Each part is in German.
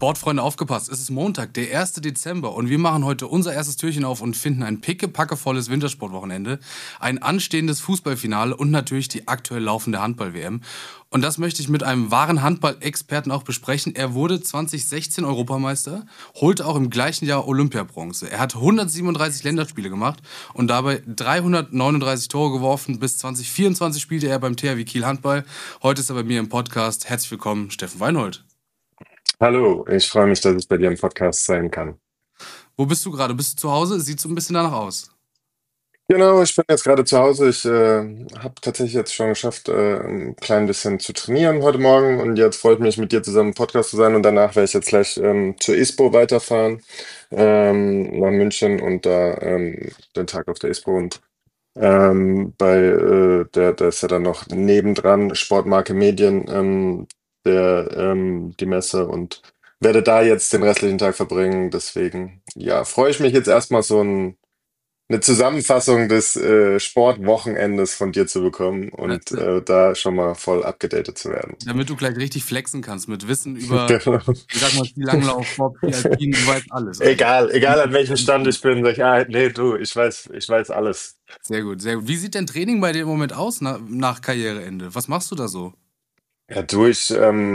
Sportfreunde, aufgepasst, es ist Montag, der 1. Dezember und wir machen heute unser erstes Türchen auf und finden ein pickepackevolles Wintersportwochenende, ein anstehendes Fußballfinale und natürlich die aktuell laufende Handball-WM. Und das möchte ich mit einem wahren Handball-Experten auch besprechen. Er wurde 2016 Europameister, holte auch im gleichen Jahr Olympiabronze. Er hat 137 Länderspiele gemacht und dabei 339 Tore geworfen. Bis 2024 spielte er beim THW Kiel Handball. Heute ist er bei mir im Podcast. Herzlich willkommen, Steffen Weinhold. Hallo, ich freue mich, dass ich bei dir im Podcast sein kann. Wo bist du gerade? Bist du zu Hause? Sieht so ein bisschen danach aus. Genau, ich bin jetzt gerade zu Hause. Ich habe tatsächlich jetzt schon geschafft, ein klein bisschen zu trainieren heute Morgen und jetzt freut mich, mit dir zusammen im Podcast zu sein und danach werde ich jetzt gleich zur ISPO weiterfahren, nach München und da den Tag auf der ISPO und da ist ja dann noch nebendran Sportmarke Medien, die Messe und werde da jetzt den restlichen Tag verbringen. Deswegen, ja, freue ich mich jetzt erstmal eine Zusammenfassung des Sportwochenendes von dir zu bekommen Da- und da schon mal voll abgedatet zu werden. Damit du gleich richtig flexen kannst mit Wissen über, Genau. ich sag mal, Skilanglauf, Bob, Ski Alpin, du weißt alles eigentlich. Egal an welchem Stand ich bin, sag ich, nee, du, ich weiß alles. Sehr gut, sehr gut. Wie sieht dein Training bei dir im Moment aus nach Karriereende? Was machst du da so? Ja, du, ich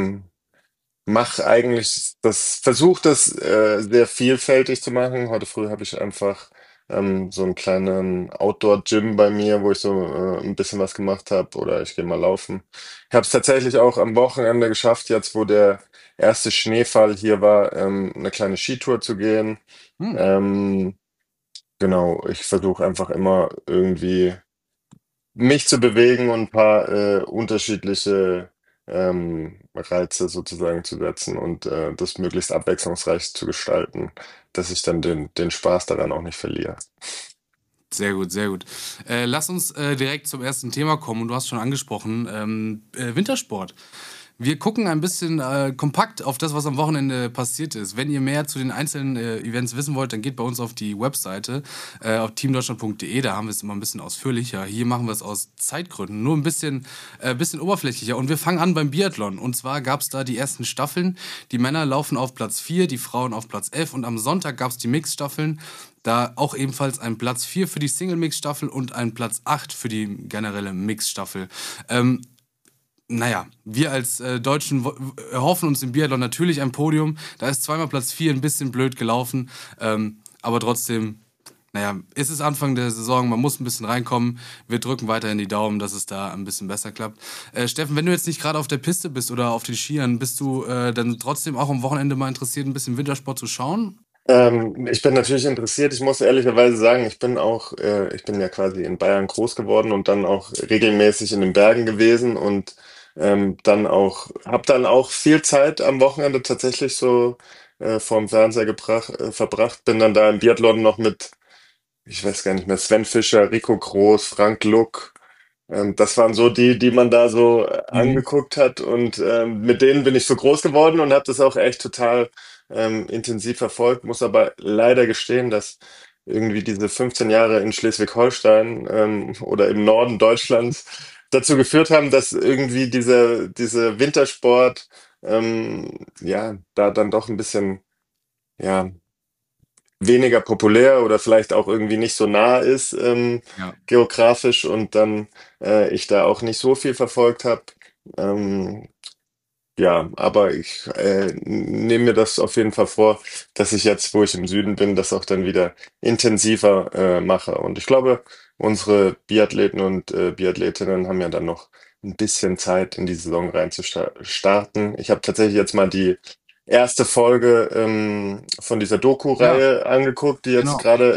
mach eigentlich versuche das sehr vielfältig zu machen. Heute früh habe ich einfach so einen kleinen Outdoor-Gym bei mir, wo ich so ein bisschen was gemacht habe oder ich gehe mal laufen. Ich habe es tatsächlich auch am Wochenende geschafft, jetzt wo der erste Schneefall hier war, eine kleine Skitour zu gehen. Hm. Ähm, genau, ich versuche einfach immer irgendwie mich zu bewegen und ein paar unterschiedliche Reize sozusagen zu setzen und das möglichst abwechslungsreich zu gestalten, dass ich dann den Spaß daran auch nicht verliere. Sehr gut, sehr gut. Lass uns direkt zum ersten Thema kommen. Und du hast schon angesprochen, Wintersport. Wir gucken ein bisschen kompakt auf das, was am Wochenende passiert ist. Wenn ihr mehr zu den einzelnen Events wissen wollt, dann geht bei uns auf die Webseite, auf teamdeutschland.de. Da haben wir es immer ein bisschen ausführlicher. Hier machen wir es aus Zeitgründen, nur ein bisschen oberflächlicher. Und wir fangen an beim Biathlon. Und zwar gab es da die ersten Staffeln. Die Männer laufen auf Platz 4, die Frauen auf Platz 11. Und am Sonntag gab es die Mixstaffeln. Da auch ebenfalls ein Platz 4 für die Single-Mix-Staffel und ein Platz 8 für die generelle Mix-Staffel. Naja, wir als Deutschen erhoffen uns im Biathlon natürlich ein Podium. Da ist zweimal Platz 4 ein bisschen blöd gelaufen. Aber trotzdem, naja, ist es Anfang der Saison, man muss ein bisschen reinkommen. Wir drücken weiterhin die Daumen, dass es da ein bisschen besser klappt. Steffen, wenn du jetzt nicht gerade auf der Piste bist oder auf den Skiern, bist du dann trotzdem auch am Wochenende mal interessiert, ein bisschen Wintersport zu schauen? Ich bin natürlich interessiert. Ich muss ehrlicherweise sagen, ich bin ja quasi in Bayern groß geworden und dann auch regelmäßig in den Bergen gewesen und habe dann auch viel Zeit am Wochenende tatsächlich so vorm Fernseher verbracht. Bin dann da im Biathlon noch mit, ich weiß gar nicht mehr, Sven Fischer, Rico Groß, Frank Luck. Das waren so die man da so Mhm. angeguckt hat und mit denen bin ich so groß geworden und habe das auch echt total intensiv verfolgt. Muss aber leider gestehen, dass irgendwie diese 15 Jahre in Schleswig-Holstein oder im Norden Deutschlands dazu geführt haben, dass irgendwie diese Wintersport ja da dann doch ein bisschen ja weniger populär oder vielleicht auch irgendwie nicht so nah ist Ja. geografisch und dann ich da auch nicht so viel verfolgt habe. Ähm, ja, aber ich nehme mir das auf jeden Fall vor, dass ich jetzt, wo ich im Süden bin, das auch dann wieder intensiver mache. Und ich glaube, unsere Biathleten und Biathletinnen haben ja dann noch ein bisschen Zeit in die Saison starten. Ich habe tatsächlich jetzt mal die erste Folge von dieser Ja, Doku-Reihe angeguckt, die jetzt genau. gerade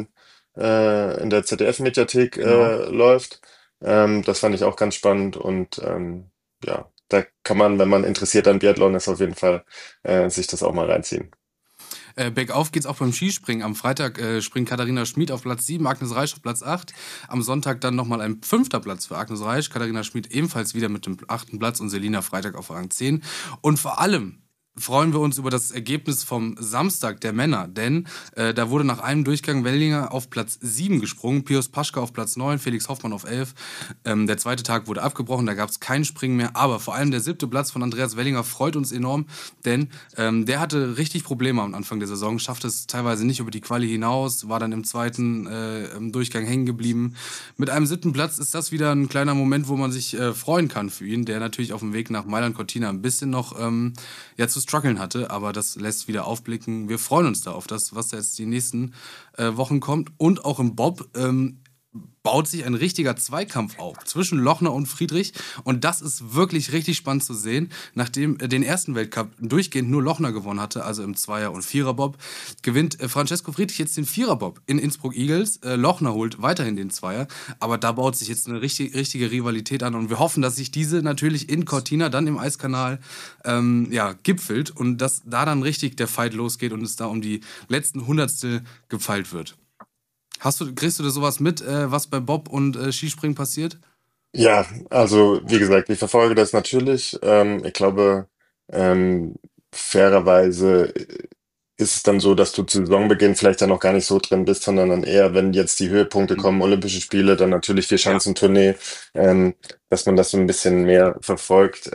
in der ZDF-Mediathek Genau. läuft. Das fand ich auch ganz spannend und ja, da kann man, wenn man interessiert an Biathlon ist, auf jeden Fall sich das auch mal reinziehen. Bergauf geht's auch beim Skispringen. Am Freitag springt Katharina Schmid auf Platz 7, Agnes Reisch auf Platz 8. Am Sonntag dann nochmal ein 5. Platz für Agnes Reisch. Katharina Schmid ebenfalls wieder mit dem 8. Platz und Selina Freitag auf Rang 10. Und vor allem freuen wir uns über das Ergebnis vom Samstag der Männer, denn da wurde nach einem Durchgang Wellinger auf Platz 7 gesprungen, Pius Paschke auf Platz 9, Felix Hoffmann auf 11. Der zweite Tag wurde abgebrochen, da gab es kein Springen mehr, aber vor allem der 7. Platz von Andreas Wellinger freut uns enorm, denn der hatte richtig Probleme am Anfang der Saison, schaffte es teilweise nicht über die Quali hinaus, war dann im zweiten im Durchgang hängen geblieben. Mit einem 7. Platz ist das wieder ein kleiner Moment, wo man sich freuen kann für ihn, der natürlich auf dem Weg nach Mailand Cortina ein bisschen noch ja, zu strugglen hatte, aber das lässt wieder aufblicken. Wir freuen uns da auf das, was da jetzt die nächsten Wochen kommt. Und auch im Bob baut sich ein richtiger Zweikampf auf zwischen Lochner und Friedrich. Und das ist wirklich richtig spannend zu sehen. Nachdem den ersten Weltcup durchgehend nur Lochner gewonnen hatte, also im Zweier- und Vierer-Bob, gewinnt Francesco Friedrich jetzt den Vierer-Bob in Innsbruck Eagles. Lochner holt weiterhin den Zweier. Aber da baut sich jetzt eine richtige Rivalität an. Und wir hoffen, dass sich diese natürlich in Cortina, dann im Eiskanal, ja, gipfelt. Und dass da dann richtig der Fight losgeht und es da um die letzten Hundertstel gefeilt wird. Kriegst du da sowas mit, was bei Bob und Skispringen passiert? Ja, also wie gesagt, ich verfolge das natürlich. Ich glaube, ähm, fairerweise ist es dann so, dass du zu Saisonbeginn vielleicht dann noch gar nicht so drin bist, sondern dann eher, wenn jetzt die Höhepunkte Mhm. kommen, Olympische Spiele, dann natürlich Ja. Vierschanzentournee, dass man das so ein bisschen mehr verfolgt.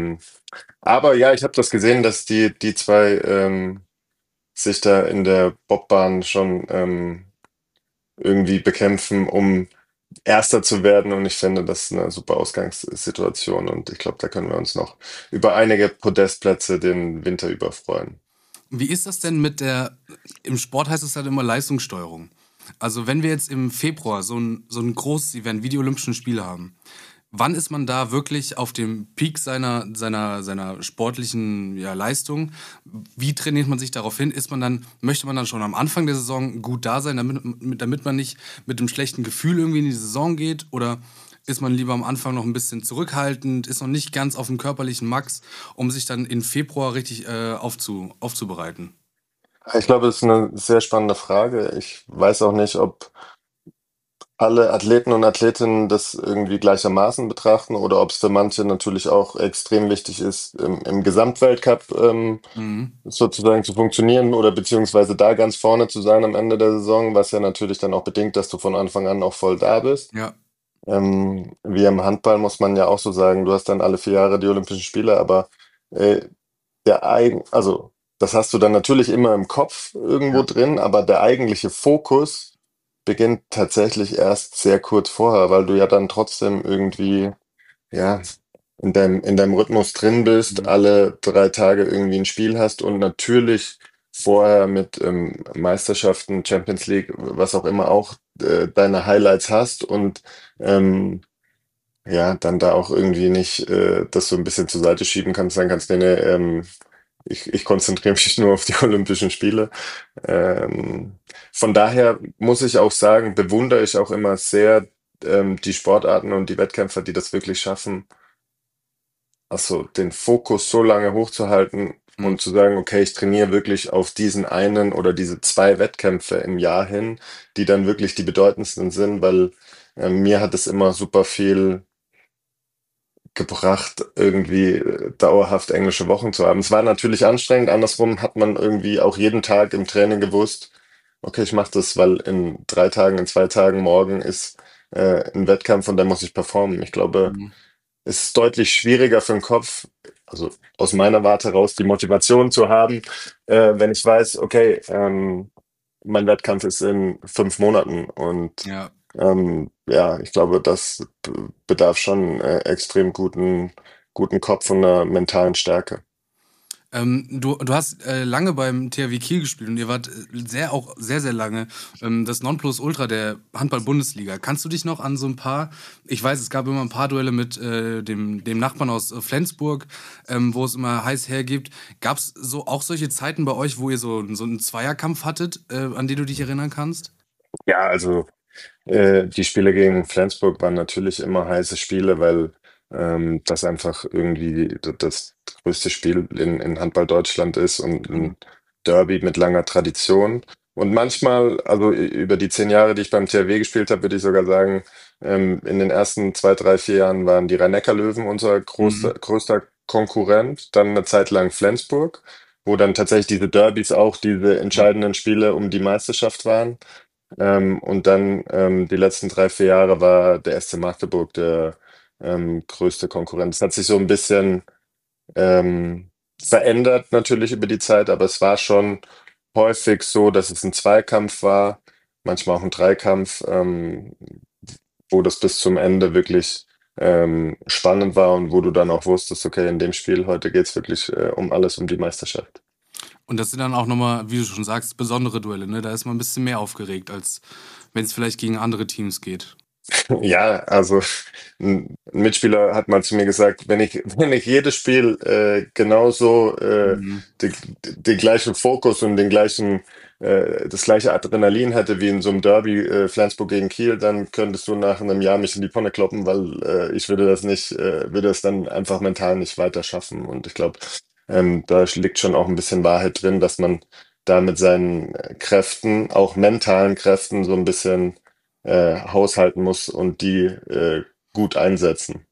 Aber ja, ich habe das gesehen, dass die zwei sich da in der Bobbahn schon irgendwie bekämpfen, um Erster zu werden. Und ich finde, das ist eine super Ausgangssituation. Und ich glaube, da können wir uns noch über einige Podestplätze den Winter über freuen. Wie ist das denn mit der, im Sport heißt es halt immer Leistungssteuerung. Also wenn wir jetzt im Februar so ein großes Event wie die Olympischen Spiele haben, wann ist man da wirklich auf dem Peak seiner sportlichen ja, Leistung? Wie trainiert man sich darauf hin? Möchte man dann schon am Anfang der Saison gut da sein, damit man nicht mit einem schlechten Gefühl irgendwie in die Saison geht? Oder ist man lieber am Anfang noch ein bisschen zurückhaltend, ist noch nicht ganz auf dem körperlichen Max, um sich dann im Februar richtig aufzubereiten? Ich glaube, das ist eine sehr spannende Frage. Ich weiß auch nicht, ob alle Athleten und Athletinnen das irgendwie gleichermaßen betrachten oder ob es für manche natürlich auch extrem wichtig ist, im Gesamtweltcup Mhm. sozusagen zu funktionieren oder beziehungsweise da ganz vorne zu sein am Ende der Saison, was ja natürlich dann auch bedingt, dass du von Anfang an auch voll da bist. Ja. Wie im Handball muss man ja auch so sagen, du hast dann alle 4 Jahre die Olympischen Spiele, aber äh, also das hast du dann natürlich immer im Kopf irgendwo Ja. drin, aber der eigentliche Fokus beginnt tatsächlich erst sehr kurz vorher, weil du ja dann trotzdem irgendwie, ja, in deinem Rhythmus drin bist, Mhm. alle 3 Tage irgendwie ein Spiel hast und natürlich vorher mit Meisterschaften, Champions League, was auch immer auch deine Highlights hast und ähm, ja, dann da auch irgendwie nicht das so ein bisschen zur Seite schieben kannst, sagen kannst, nee, nee, ich konzentriere mich nur auf die Olympischen Spiele. Von daher muss ich auch sagen, bewundere ich auch immer sehr die Sportarten und die Wettkämpfer, die das wirklich schaffen, also den Fokus so lange hochzuhalten Mhm. und zu sagen, okay, ich trainiere wirklich auf diesen einen oder diese 2 Wettkämpfe im Jahr hin, die dann wirklich die bedeutendsten sind, weil mir hat es immer super viel gebracht, irgendwie dauerhaft englische Wochen zu haben. Es war natürlich anstrengend, andersrum hat man irgendwie auch jeden Tag im Training gewusst, okay, ich mache das, weil in 3 Tagen, in 2 Tagen morgen ist ein Wettkampf und da muss ich performen. Ich glaube, Mhm. es ist deutlich schwieriger für den Kopf, also aus meiner Warte raus, die Motivation zu haben, wenn ich weiß, okay, mein Wettkampf ist in 5 Monaten und Ja. ja, ich glaube, das bedarf schon extrem guten Kopf und einer mentalen Stärke. Du hast lange beim THW Kiel gespielt und ihr wart auch sehr, sehr lange das Nonplusultra der Handball-Bundesliga. Kannst du dich noch an so ein paar, ich weiß, es gab immer ein paar Duelle mit dem Nachbarn aus Flensburg, wo es immer heiß hergibt. Gab es auch solche Zeiten bei euch, wo ihr so einen Zweierkampf hattet, an den du dich erinnern kannst? Ja, also die Spiele gegen Flensburg waren natürlich immer heiße Spiele, weil das einfach irgendwie das größte Spiel in Handball Deutschland ist und Mhm. ein Derby mit langer Tradition. Und manchmal, also über die 10 Jahre, die ich beim THW gespielt habe, würde ich sogar sagen, in den ersten 2, 3, 4 Jahren waren die Rhein-Neckar-Löwen unser Mhm. größter Konkurrent, dann eine Zeit lang Flensburg, wo dann tatsächlich diese Derbys auch diese entscheidenden Spiele um die Meisterschaft waren. Und dann die letzten 3, 4 Jahre war der SC Magdeburg der größte Konkurrent. Es hat sich so ein bisschen verändert natürlich über die Zeit, aber es war schon häufig so, dass es ein Zweikampf war, manchmal auch ein Dreikampf, wo das bis zum Ende wirklich spannend war und wo du dann auch wusstest, okay, in dem Spiel heute geht's wirklich um alles, um die Meisterschaft. Und das sind dann auch nochmal, wie du schon sagst, besondere Duelle, ne? Da ist man ein bisschen mehr aufgeregt, als wenn es vielleicht gegen andere Teams geht. Ja, also ein Mitspieler hat mal zu mir gesagt, wenn ich jedes Spiel genauso Mhm. den gleichen Fokus und das gleiche Adrenalin hätte wie in so einem Derby Flensburg gegen Kiel, dann könntest du nach einem Jahr mich in die Pfanne kloppen, weil ich würde das nicht, würde es dann einfach mental nicht weiter schaffen. Und ich glaube, da liegt schon auch ein bisschen Wahrheit drin, dass man da mit seinen Kräften, auch mentalen Kräften, so ein bisschen haushalten muss und die gut einsetzen.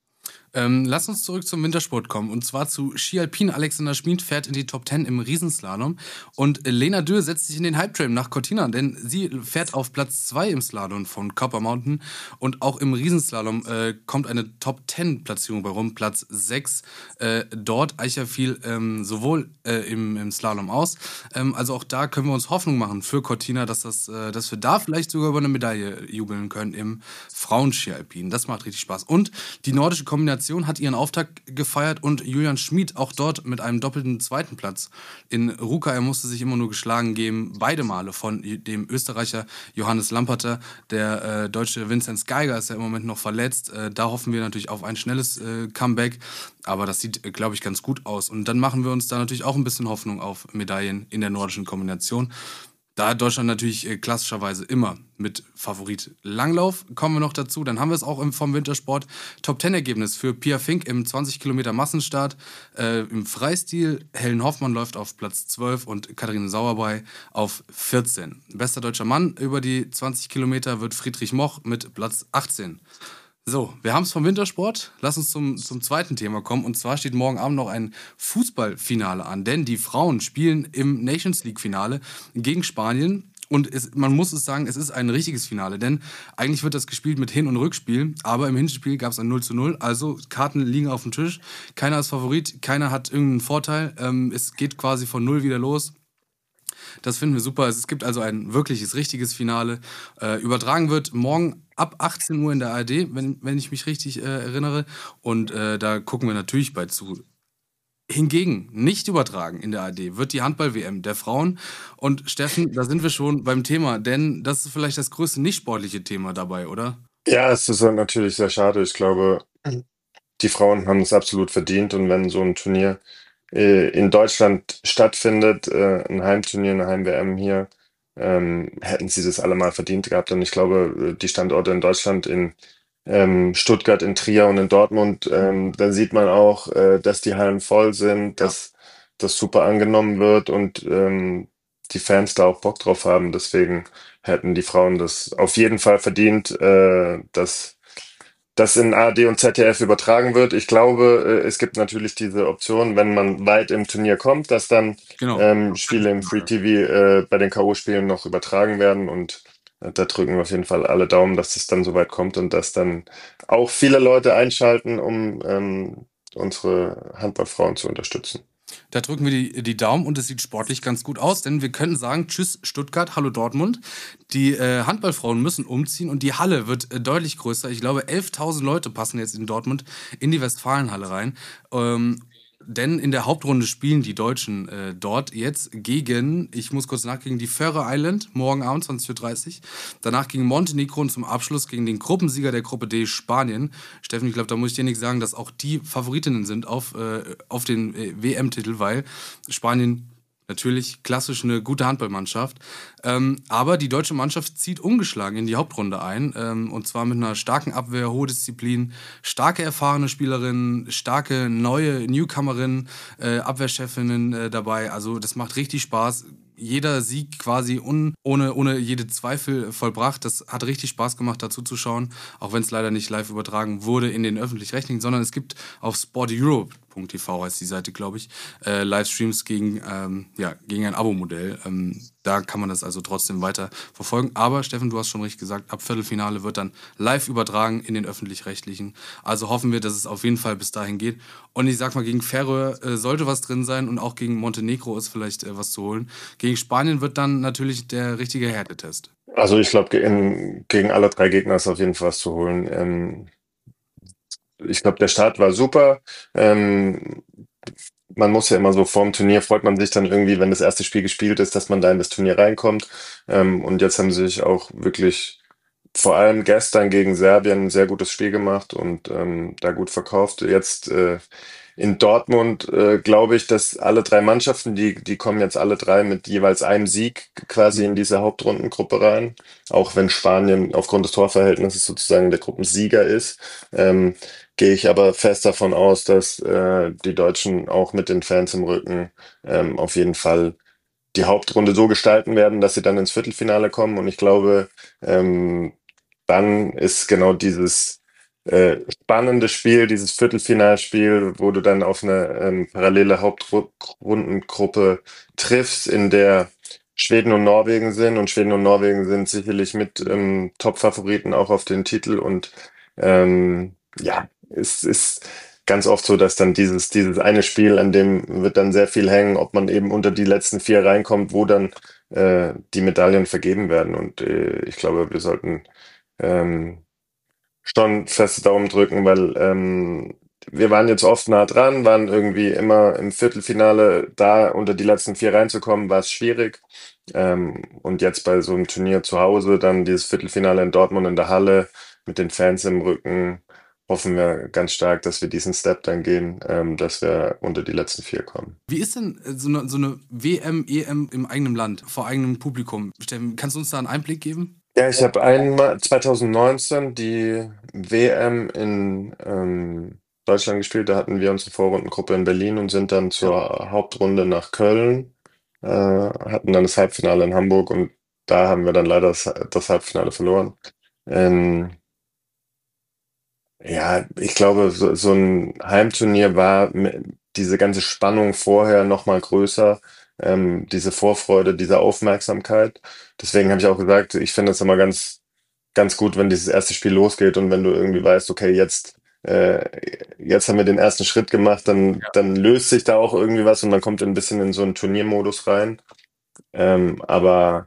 Lass uns zurück zum Wintersport kommen. Und zwar zu Ski Alpin. Alexander Schmid fährt in die Top 10 im Riesenslalom. Und Lena Dürr setzt sich in den Hype-Train nach Cortina, denn sie fährt auf Platz 2 im Slalom von Copper Mountain. Und auch im Riesenslalom kommt eine Top 10 Platzierung bei rum, Platz 6. Dort Eicher fiel sowohl im Slalom aus. Also auch da können wir uns Hoffnung machen für Cortina, dass wir da vielleicht sogar über eine Medaille jubeln können im Frauenski Alpin. Das macht richtig Spaß. Und die nordische Kombination hat ihren Auftakt gefeiert und Julian Schmid auch dort mit einem doppelten zweiten Platz. In Ruka, er musste sich immer nur geschlagen geben, beide Male von dem Österreicher Johannes Lamperter. Der deutsche Vinzenz Geiger ist ja im Moment noch verletzt. Da hoffen wir natürlich auf ein schnelles Comeback. Aber das sieht, glaube ich, ganz gut aus. Und dann machen wir uns da natürlich auch ein bisschen Hoffnung auf Medaillen in der nordischen Kombination. Da hat Deutschland natürlich klassischerweise immer mit Favorit Langlauf. Kommen wir noch dazu. Dann haben wir es auch vom Wintersport. Top-10-Ergebnis für Pia Fink im 20 Kilometer Massenstart. Im Freistil Helen Hoffmann läuft auf Platz 12 und Katharine Sauerbey auf 14. Bester deutscher Mann über die 20 Kilometer wird Friedrich Moch mit Platz 18. So, wir haben es vom Wintersport. Lass uns zum zweiten Thema kommen. Und zwar steht morgen Abend noch ein Fußballfinale an. Denn die Frauen spielen im Nations League-Finale gegen Spanien. Und man muss es sagen, es ist ein richtiges Finale. Denn eigentlich wird das gespielt mit Hin- und Rückspiel. Aber im Hinspiel gab es ein 0:0. Also Karten liegen auf dem Tisch. Keiner ist Favorit, keiner hat irgendeinen Vorteil. Es geht quasi von Null wieder los. Das finden wir super. Es gibt also ein wirkliches, richtiges Finale. Übertragen wird morgen ab 18 Uhr in der ARD, wenn ich mich richtig erinnere. Und da gucken wir natürlich bei zu. Hingegen nicht übertragen in der ARD wird die Handball-WM der Frauen. Und Steffen, da sind wir schon beim Thema, denn das ist vielleicht das größte nicht sportliche Thema dabei, oder? Ja, es ist halt natürlich sehr schade. Ich glaube, die Frauen haben es absolut verdient und wenn so ein Turnier in Deutschland stattfindet, ein Heimturnier, eine Heim-WM hier, hätten sie das alle mal verdient gehabt. Und ich glaube, die Standorte in Deutschland, in Stuttgart, in Trier und in Dortmund, da sieht man auch, dass die Hallen voll sind, Ja. dass das super angenommen wird und die Fans da auch Bock drauf haben. Deswegen hätten die Frauen das auf jeden Fall verdient, dass das in ARD und ZDF übertragen wird. Ich glaube, es gibt natürlich diese Option, wenn man weit im Turnier kommt, dass dann Genau. Spiele im Free TV bei den K.O.-Spielen noch übertragen werden und da drücken wir auf jeden Fall alle Daumen, dass es dann soweit kommt und dass dann auch viele Leute einschalten, um unsere Handballfrauen zu unterstützen. Da drücken wir die Daumen und es sieht sportlich ganz gut aus, denn wir können sagen, tschüss Stuttgart, hallo Dortmund. Die Handballfrauen müssen umziehen und die Halle wird deutlich größer. Ich glaube, 11.000 Leute passen jetzt in Dortmund in die Westfalenhalle rein. Denn in der Hauptrunde spielen die Deutschen dort jetzt gegen, ich muss kurz nachgehen, die Faroe Island, morgen Abend 20:30 Uhr. Danach gegen Montenegro und zum Abschluss gegen den Gruppensieger der Gruppe D, Spanien. Steffen, ich glaube, da muss ich dir nicht sagen, dass auch die Favoritinnen sind auf den WM-Titel, weil Spanien natürlich klassisch eine gute Handballmannschaft. Aber die deutsche Mannschaft zieht ungeschlagen in die Hauptrunde ein. Und zwar mit einer starken Abwehr, hohe Disziplin, starke erfahrene Spielerinnen, starke neue Newcomerinnen, Abwehrchefinnen dabei. Also das macht richtig Spaß. Jeder Sieg quasi ohne jede Zweifel vollbracht. Das hat richtig Spaß gemacht, dazu zu schauen. Auch wenn es leider nicht live übertragen wurde in den Öffentlich-Rechtlichen, sondern es gibt auf sporteurope.de kicker.tv heißt die Seite, glaube ich, Livestreams gegen ein Abo-Modell. Da kann man das also trotzdem weiter verfolgen. Aber Steffen, du hast schon richtig gesagt, ab Viertelfinale wird dann live übertragen in den Öffentlich-Rechtlichen. Also hoffen wir, dass es auf jeden Fall bis dahin geht. Und ich sag mal, gegen Färöer sollte was drin sein und auch gegen Montenegro ist vielleicht was zu holen. Gegen Spanien wird dann natürlich der richtige Härtetest. Also ich glaube, gegen alle drei Gegner ist auf jeden Fall was zu holen. Ich glaube, der Start war super. Ähm, Man muss ja immer so vorm Turnier, freut man sich dann irgendwie, wenn das erste Spiel gespielt ist, dass man da in das Turnier reinkommt. Und jetzt haben sie sich auch wirklich vor allem gestern gegen Serbien ein sehr gutes Spiel gemacht und da gut verkauft. Jetzt in Dortmund glaube ich, dass alle drei Mannschaften, die kommen jetzt alle drei mit jeweils einem Sieg quasi in diese Hauptrundengruppe rein. Auch wenn Spanien aufgrund des Torverhältnisses sozusagen der Gruppensieger ist, gehe ich aber fest davon aus, dass die Deutschen auch mit den Fans im Rücken auf jeden Fall die Hauptrunde so gestalten werden, dass sie dann ins Viertelfinale kommen. Und ich glaube, ähm, dann ist genau dieses spannende Spiel, dieses Viertelfinalspiel, wo du dann auf eine parallele Hauptrundengruppe triffst, in der Schweden und Norwegen sind. Und Schweden und Norwegen sind sicherlich mit Top-Favoriten auch auf den Titel. Und ja, es ist ganz oft so, dass dann dieses eine Spiel, an dem wird dann sehr viel hängen, ob man eben unter die letzten vier reinkommt, wo dann die Medaillen vergeben werden. Und ich glaube, wir sollten ähm, schon feste Daumen drücken, weil wir waren jetzt oft nah dran, waren irgendwie immer im Viertelfinale da, unter die letzten vier reinzukommen, war es schwierig. Und jetzt bei so einem Turnier zu Hause, dann dieses Viertelfinale in Dortmund in der Halle mit den Fans im Rücken, hoffen wir ganz stark, dass wir diesen Step dann gehen, dass wir unter die letzten vier kommen. Wie ist denn so eine WM, EM im eigenen Land, vor eigenem Publikum? Steffen, kannst du uns da einen Einblick geben? Ja, ich habe einmal 2019 die WM in Deutschland gespielt. Da hatten wir unsere Vorrundengruppe in Berlin und sind dann Ja. zur Hauptrunde nach Köln, hatten dann das Halbfinale in Hamburg und da haben wir dann leider das Halbfinale verloren. Ähm, ja, ich glaube, so ein Heimturnier war diese ganze Spannung vorher noch mal größer, diese Vorfreude, diese Aufmerksamkeit. Deswegen habe ich auch gesagt, ich finde es immer ganz gut, wenn dieses erste Spiel losgeht und wenn du irgendwie weißt, okay, äh, jetzt haben wir den ersten Schritt gemacht, dann löst sich da auch irgendwie was und man kommt ein bisschen in so einen Turniermodus rein. Aber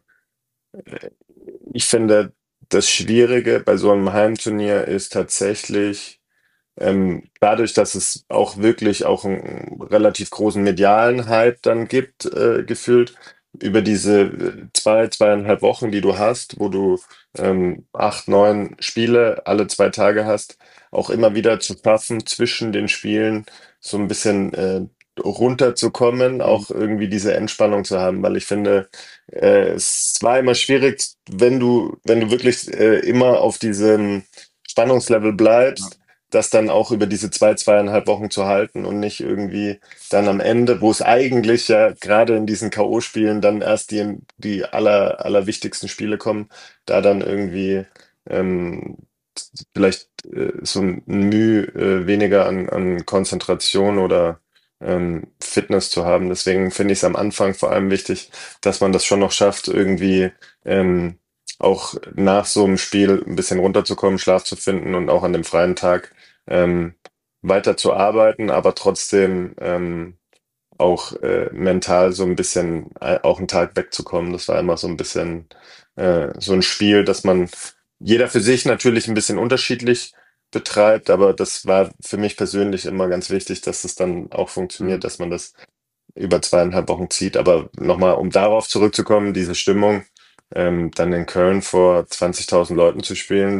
ich finde, das Schwierige bei so einem Heimturnier ist tatsächlich, dadurch, dass es auch wirklich auch einen relativ großen medialen Hype dann gibt, gefühlt, über diese 2, 2,5 Wochen, die du hast, wo du 8, 9 Spiele alle 2 Tage hast, auch immer wieder zu schaffen, zwischen den Spielen so ein bisschen runterzukommen, Mhm. auch irgendwie diese Entspannung zu haben, weil ich finde, es war immer schwierig, wenn du wirklich immer auf diesem Spannungslevel Ja. bleibst, das dann auch über diese 2, 2,5 Wochen zu halten und nicht irgendwie dann am Ende, wo es eigentlich ja gerade in diesen K.O.-Spielen dann erst die allerwichtigsten Spiele kommen, da dann irgendwie ähm, vielleicht so ein Mühe weniger an Konzentration oder Fitness zu haben. Deswegen finde ich es am Anfang vor allem wichtig, dass man das schon noch schafft, irgendwie ähm, auch nach so einem Spiel ein bisschen runterzukommen, Schlaf zu finden und auch an dem freien Tag ähm, weiter zu arbeiten, aber trotzdem auch mental so ein bisschen auch einen Tag wegzukommen. Das war immer so ein bisschen so ein Spiel, dass man jeder für sich natürlich ein bisschen unterschiedlich betreibt, aber das war für mich persönlich immer ganz wichtig, dass es dann auch funktioniert, Mhm. dass man das über 2,5 Wochen zieht. Aber nochmal, um darauf zurückzukommen, diese Stimmung, dann in Köln vor 20.000 Leuten zu spielen,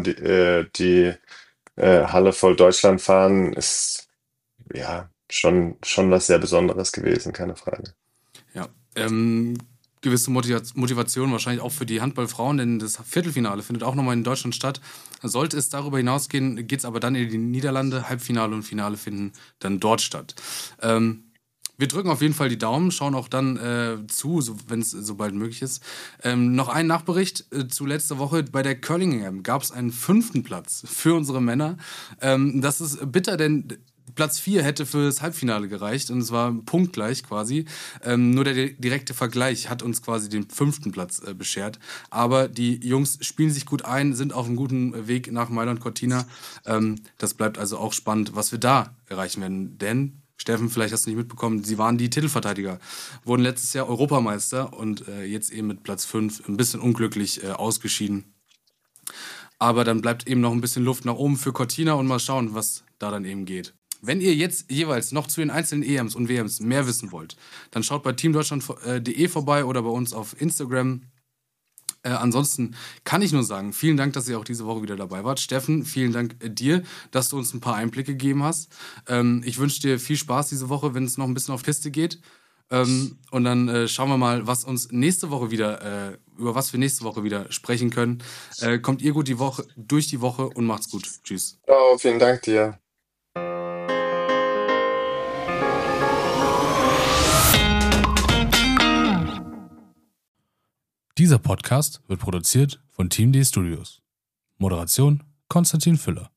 die Halle voll Deutschland fahren, ist ja schon was sehr Besonderes gewesen, keine Frage. Ja. Gewisse Motivation wahrscheinlich auch für die Handballfrauen, denn das Viertelfinale findet auch nochmal in Deutschland statt. Sollte es darüber hinausgehen, geht es aber dann in die Niederlande. Halbfinale und Finale finden dann dort statt. Ähm, Wir drücken auf jeden Fall die Daumen, schauen auch dann zu, so, wenn es sobald möglich ist. Noch ein Nachbericht zu letzter Woche. Bei der Curling-EM gab es einen 5. Platz für unsere Männer. Das ist bitter, denn Platz 4 hätte fürs Halbfinale gereicht und es war punktgleich quasi. Nur der direkte Vergleich hat uns quasi den 5. Platz beschert. Aber die Jungs spielen sich gut ein, sind auf einem guten Weg nach Mailand Cortina. Das bleibt also auch spannend, was wir da erreichen werden. Denn, Steffen, vielleicht hast du nicht mitbekommen, sie waren die Titelverteidiger, wurden letztes Jahr Europameister und jetzt eben mit Platz 5 ein bisschen unglücklich ausgeschieden. Aber dann bleibt eben noch ein bisschen Luft nach oben für Cortina und mal schauen, was da dann eben geht. Wenn ihr jetzt jeweils noch zu den einzelnen EMs und WMs mehr wissen wollt, dann schaut bei teamdeutschland.de vorbei oder bei uns auf Instagram. Ansonsten kann ich nur sagen, vielen Dank, dass ihr auch diese Woche wieder dabei wart. Steffen, vielen Dank dir, dass du uns ein paar Einblicke gegeben hast. Ich wünsche dir viel Spaß diese Woche, wenn es noch ein bisschen auf Piste geht. Und dann schauen wir mal, was uns nächste Woche wieder, über was wir nächste Woche wieder sprechen können. Kommt ihr gut durch die Woche und macht's gut. Tschüss. Oh, vielen Dank dir. Dieser Podcast wird produziert von Team D Studios. Moderation Konstantin Füller.